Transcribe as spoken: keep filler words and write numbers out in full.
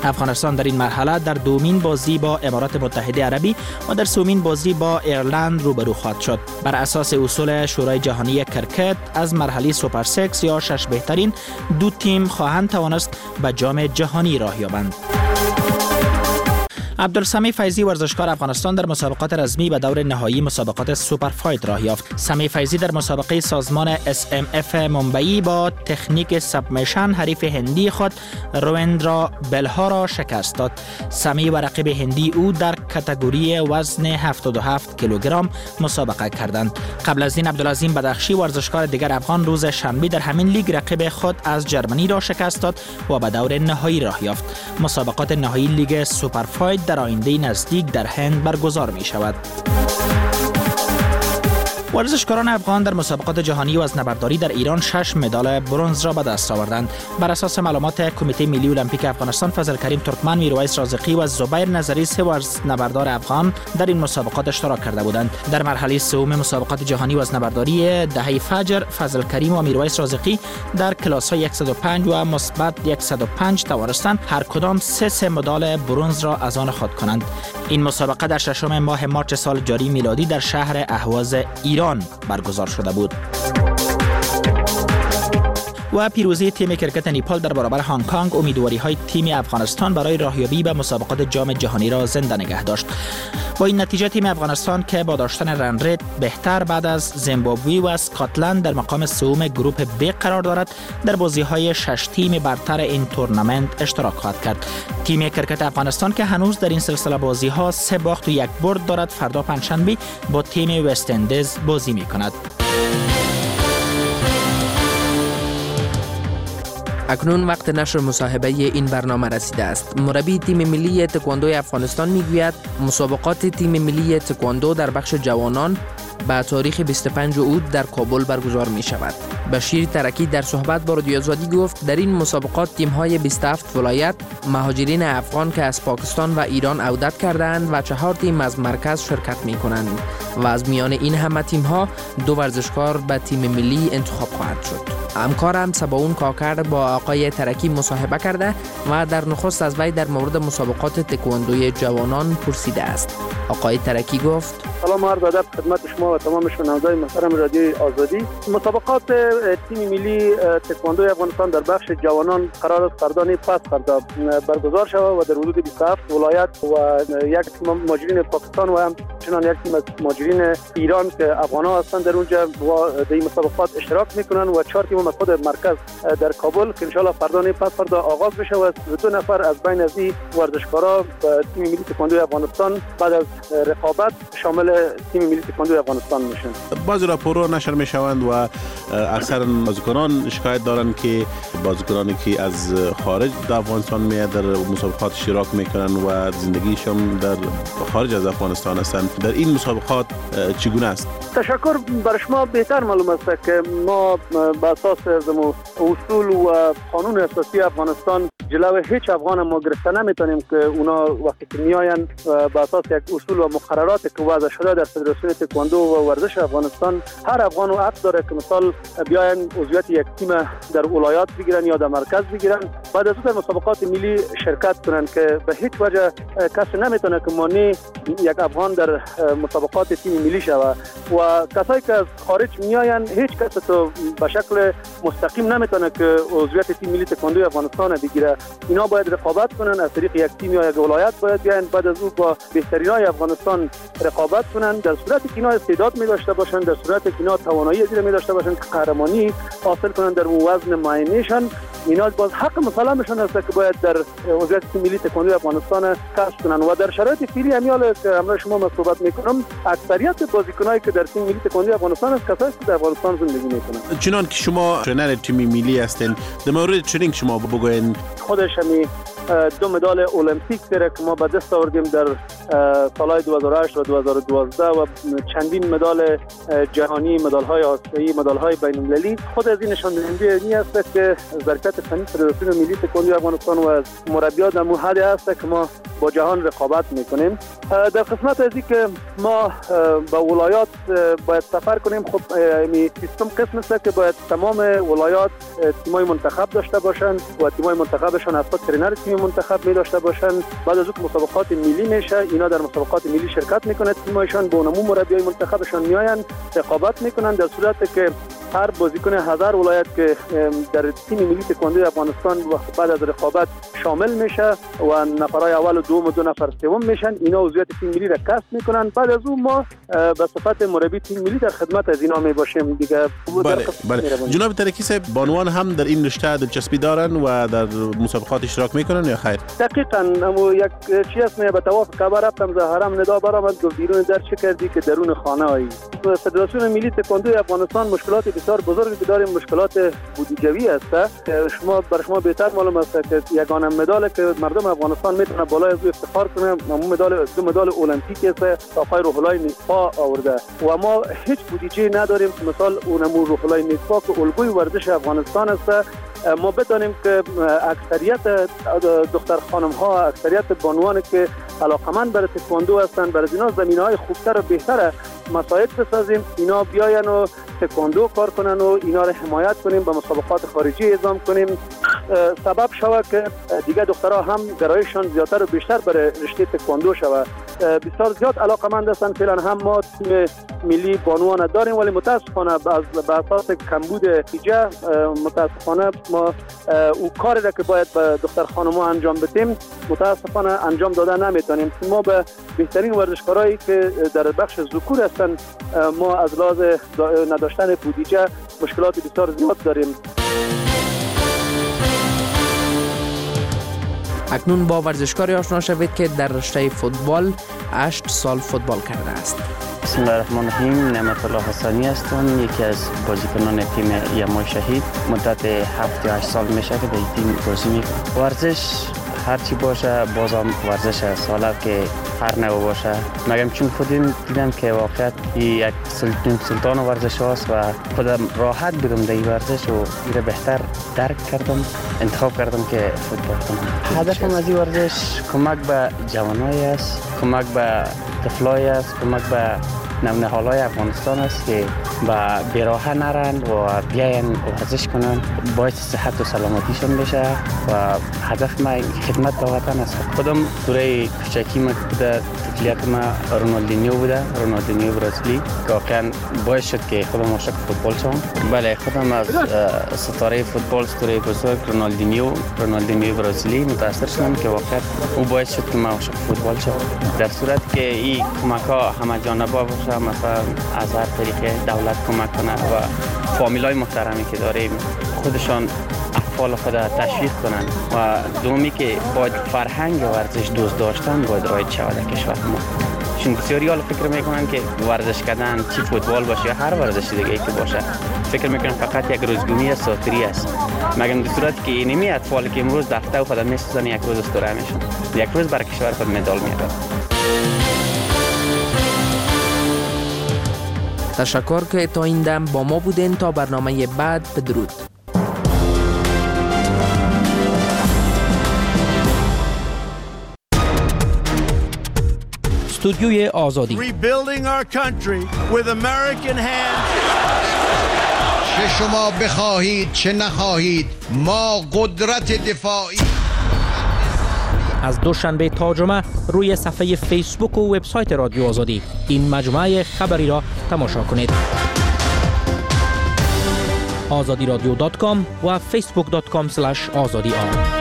افغانستان در این مرحله در دومین بازی با امارات متحده عربی و در سومین بازی با ایرلند روبرو خواهد شد. بر اساس اصول شورای جهانی کرکت از مرحله سوپر سکس یا شش بهترین دو تیم خواهند توانست به جام جهانی راه یابند. عبدالسمیع فیضی ورزشکار افغانستان در مسابقات رزمی به دور نهایی مسابقات سوپر فایت راه یافت. سمیع فیضی در مسابقه سازمان اس ام اف ممبئی با تکنیک سبمیشن حریف هندی خود رویندرا بلها را شکست داد. سمیع و رقیب هندی او در کاتگوری وزن هفتاد و هفت کیلوگرم مسابقه کردند. قبل از این عبدالعظیم بدخشی ورزشکار دیگر افغان روز شنبه در همین لیگ رقیب خود از جرمنی را شکست داد و به دور نهایی راه یافت. مسابقات نهایی لیگ سوپر فایت در آینده نزدیک در هند برگزار می شود. ورزشکاران افغان در مسابقات جهانی وزنه‌برداری در ایران شش مدال برنز را به دست آوردند. بر اساس معلومات کمیته ملی المپیک افغانستان، فضل کریم ترکمن، میرویس رازقی و زبیر نظری سه وزنه‌بردار افغان در این مسابقات اشتراک کرده بودند. در مرحله سوم مسابقات جهانی وزنه‌برداری دهه فجر، فضل کریم و میرویس رازقی در کلاس‌های صد و پنج و مثبت صد و پنج توانستند هر کدام سه سه مدال برنز را از آن خود کنند. این مسابقه در ششم ماه مارچ سال جاری میلادی در شهر اهواز ایران برگزار شده بود. و پیروزی تیم کرکت نیپال در برابر هنگ کنگ امیدواری‌های تیم افغانستان برای راهیابی به مسابقات جام جهانی را زنده نگه داشت. با این نتیجه تیم افغانستان که با داشتن رن ریت بهتر بعد از زیمبابوه و اسکاتلند در مقام سوم گروپ ب قرار دارد، در بازی‌های شش تیم برتر این تورنمنت اشتراک خواهد کرد. تیم کرکت افغانستان که هنوز در این سلسله بازی‌ها سه باخت و یک برد دارد، فردا پنجشنبه با تیم وست اندیز بازی می‌کند. اکنون وقت نشر مصاحبه این برنامه رسیده است. مربی تیم ملی تکواندو افغانستان میگوید مسابقات تیم ملی تکواندو در بخش جوانان به تاریخ بیست و پنج اود در کابل برگزار می شود. بشیر ترکی در صحبت با رادیو آزادی گفت در این مسابقات تیم‌های بیست و هفت ولایت مهاجرین افغان که از پاکستان و ایران عودت کردند و چهار تیم از مرکز شرکت می کنند و از میان این همه تیم‌ها دو ورزشکار به تیم ملی انتخاب خواهد شد. همکارم سباون کاکر با آقای ترکی مصاحبه کرده و در نخست از وی در مورد مسابقات تکواندوی جوانان پرسیده است. آقای ترکی گفت: سلام عرض ادب خدمت شما و تمام شنوندگان محترم رادیو آزادی. مسابقات تیم ملی تکواندو افغانستان در بخش جوانان قرار است فردا پس فردا برگزار شود و در حدود بیست و هفت ولایت و یک تیم مهاجرین پاکستان و همچنان یک تیم از مهاجرین ایران که افغان‌ها هستند در اونجا و در این مسابقات اشتراک میکنن و چهار تیم از خود مرکز در کابل که ان شاء الله فردا پس فردا آغاز بشه و دو نفر از بین از این ورزشکارا به تیم ملی تکواندو افغانستان بعد از رقابت شامل تیم ملی تکواندو افغانستان میشن. بعضی راپورها نشر میشوند و اکثر بازیکنان شکایت دارند که بازیکنانی که از خارج در افغانستان میاد در مسابقات اشتراک میکنن و زندگیشون در خارج از افغانستان هستند. در این مسابقات چگونه است؟ تشکر. برای شما بهتر معلوم است که ما به اساس اصول و قانون اساسی افغانستان جلوی هیچ افغان ما گرفته نمیتونیم که اونا وقتی که میاین به اساس یک اصول و مقرراتی که وضع شده در فدراسیون تکواندو و ورزش افغانستان هر افغان حق داره که مثال بیاین عضویت یک تیم در ولایات بگیرن یا در مرکز بگیرن، بعد از اون در مسابقات ملی شرکت کنن که به هیچ وجه کسی نمیتونه که مانع یک افغان در مسابقات تیم ملی شود و کسایی که از خارج میاین هیچ کس تو به شکل مستقیم نمیتونه که عضویت تیم ملی تکواندو افغانستان بگیره. اینا باید رقابت کنن از طریق یک تیم یا یک ولایت باید بیان، بعد از اون با بهترینای افغانستان رقابت کنن. در صورتی که اینا استعداد می داشته باشن، در صورتی که اینا توانایی زیر می داشته باشن که قهرمانی حاصل کنن در وزن معینشان، اینا باز حق مسلمشون است که باید در عضویت تیم ملی تکواندو افغانستان کسب کنن و در شرایط فعلی همیال که همراه شما من صحبت میکنم اکثریت بازیکنایی که در تیم ملی تکواندو افغانستان است کسایی که در افغانستان زندگی میکنن. چنان که شما ترینر تیم ملی هستین، در مورد ترینینگ شما بگوین. خودش همی دو مدال المپیک داره که ما به دست آوردیم در سالهای دو هزار و هشت و دو هزار و دوازده و چندین مدال جهانی، مدال‌های آسیایی، مدال‌های بین‌المللی. خود از این نشان دهنده این است که ظرفیت فنی فدراسیون ملی تکواندو افغانستان و مربیان در حد است که ما با جهان رقابت می‌کنیم. در قسمت از که ما با ولایات باید سفر کنیم، خب می سیستم قسم است که باید تمام ولایات تیم‌های منتخب داشته باشند و تیم‌های منتخبشان از ترینر تیم تیم منتخب می داشته باشن. بعد از اون مسابقات ملی میشه، اینا در مسابقات ملی شرکت میکنه، تیمایشان با نمو مربیای منتخبشان میاین رقابت میکنن، در صورتی که هر بازیکن هزار ولایت که در تیم ملی تکواندو افغانستان وقت بعد از رقابت شامل میشه و نفرای اول و دوم و دو نفر سوم میشن، اینا عضویت تیم ملی را کسب میکنن. بعد از اون ما به صفت مربی تیم ملی در خدمت از اینا می باشیم دیگه. بله بله. جناب ترکی صاحب، بانوان هم در این رشته دلچسپی دارن و در مسابقات اشتراک میکنن یا خیر؟ دقیقاً. اما یک چیز است به طواف کعبه رفتم ظاهرم ندا برآمد گفت بیرون در چه کردی که درون خانه آیی. فدراسیون ملی تکواندو افغانستان مشکلات بسیار بزرگی داریم، مشکلات بودجویی است. شما بر شما بهتر معلوم است که یگانه مدال که مردم افغانستان میتونه بالای از افتخار کنه اون مدال دو مدال المپیک است آقای روح الله نیکپا آورده و ما هیچ بودجه نداریم. مثال اونمو روح الله نیکپا که الگوی ورزش افغانستان است. ما بدانیم که اکثریت دختر خانم ها، اکثریت بانوان که علاقمند برای تکواندو هستند، برای اینا زمینه‌های خوبتر و بهتر مساعد بسازیم، اینا بیاین و تکواندو کار کنن و اینا را حمایت کنیم، به مسابقات خارجی اعزام کنیم، سبب شود که دیگه دخترها هم گرایششان زیادتر و بیشتر برای رشته تکواندو شود. بسیار زیاد علاقمند هستند. فعلا هم ما تیم ملی بانوان داریم ولی متاسفانه از به اساس کمبود نتیجه متاسفانه ما او کاری را که باید به دختر خانم‌ها انجام بدیم متاسفانه انجام داده نمیتونیم. ما به بهترین ورزشکارایی که در بخش ذکور هستند ما از لحاظ نداشتن بودجه مشکلات بسیار زیاد داریم. اکنون با ورزشکاری آشنا شوید که در رشته فوتبال هشت سال فوتبال کرده است. بسم الله الرحمن الرحیم. نعمت الله حسانی هستم، یکی از بازیکنان تیم یما شهید. مدت هفت یا هشت سال میشه که در تیم بازی میکنم. ورزش هرچی باشه بازم ورزش است، حالا که هر نوع باشه. مگم چون خودم دیدم که واقعا یک سلطان سلطان ورزش است و خودم راحت بودم در این ورزش و این بهتر درک کردم، انتخاب کردم که فوتبال کنم. هدفم از این ورزش کمک به جوانای است، کمک به طفلای است، کمک به نونهالای افغانستان است که با بیراه نرن و بیاین ورزش کنن، باعث صحت و سلامتیشون بشه و هدف ما خدمت به وطن است. خودم دوره کوچکی ما بوده، طفولیت ما رونالدینیو بوده، رونالدینیو برزیلی که واقعا باعث شد که خودم عاشق فوتبال شدم. بله، خودم از ستاره فوتبال، ستاره بزرگ رونالدینیو رونالدینیو برزیلی متاثر شدم که واقعا او باعث شد که من عاشق فوتبال شدم. در صورتی که این کمک‌ها همه جانبه باشه، مثلا از هر طریق دولت کمک کنه و فامیلای محترمی که داریم خودشان اطفال خود تشویق کنن و دومی که باید فرهنگ ورزش دوست داشتن باید رایج شود در کشور ما. چون بسیاری حال فکر میکنن که ورزش کردن چی فوتبال باشه یا هر ورزش دیگه ای که باشه فکر میکنن فقط یک روزگونی ساتری است، مگر در صورتی که اینمی اطفالی که امروز دفتر خود میسازن یک روز استوره میشن، یک روز برای کشور خود مدال میارن. تشکر که تا این دم با ما بودین. تا برنامه بعد، بدرود. استودیوی آزادی. Rebuilding our country with American hands. چه شما بخواهید چه نخواهید ما قدرت دفاعی. از دوشنبه تا جمعه روی صفحه فیسبوک و وبسایت رادیو آزادی این مجموعه خبری را تماشا کنید. آزادی رادیو دات کام و فیسبوک دات کام اسلش آزادی آر.